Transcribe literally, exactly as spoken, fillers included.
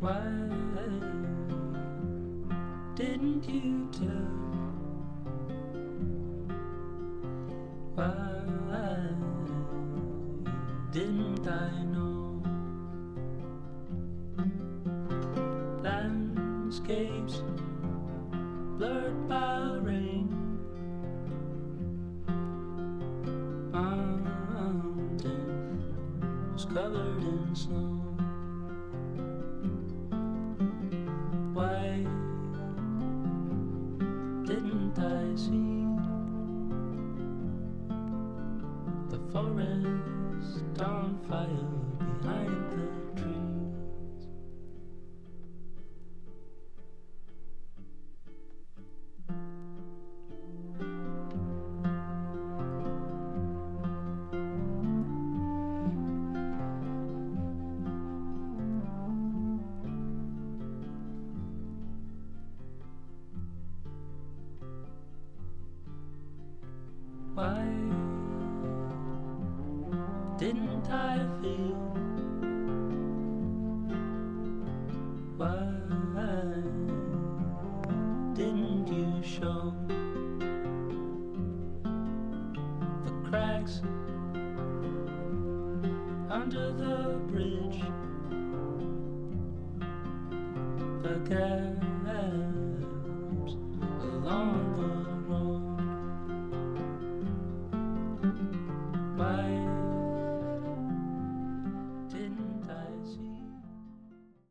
Why didn't you tell? Why didn't I know? Landscapes blurred by rain, mountains covered in snow. Why didn't I see the forest on fire behind the trees? Why didn't I feel? Why didn't you show the cracks under the bridge, the gaps along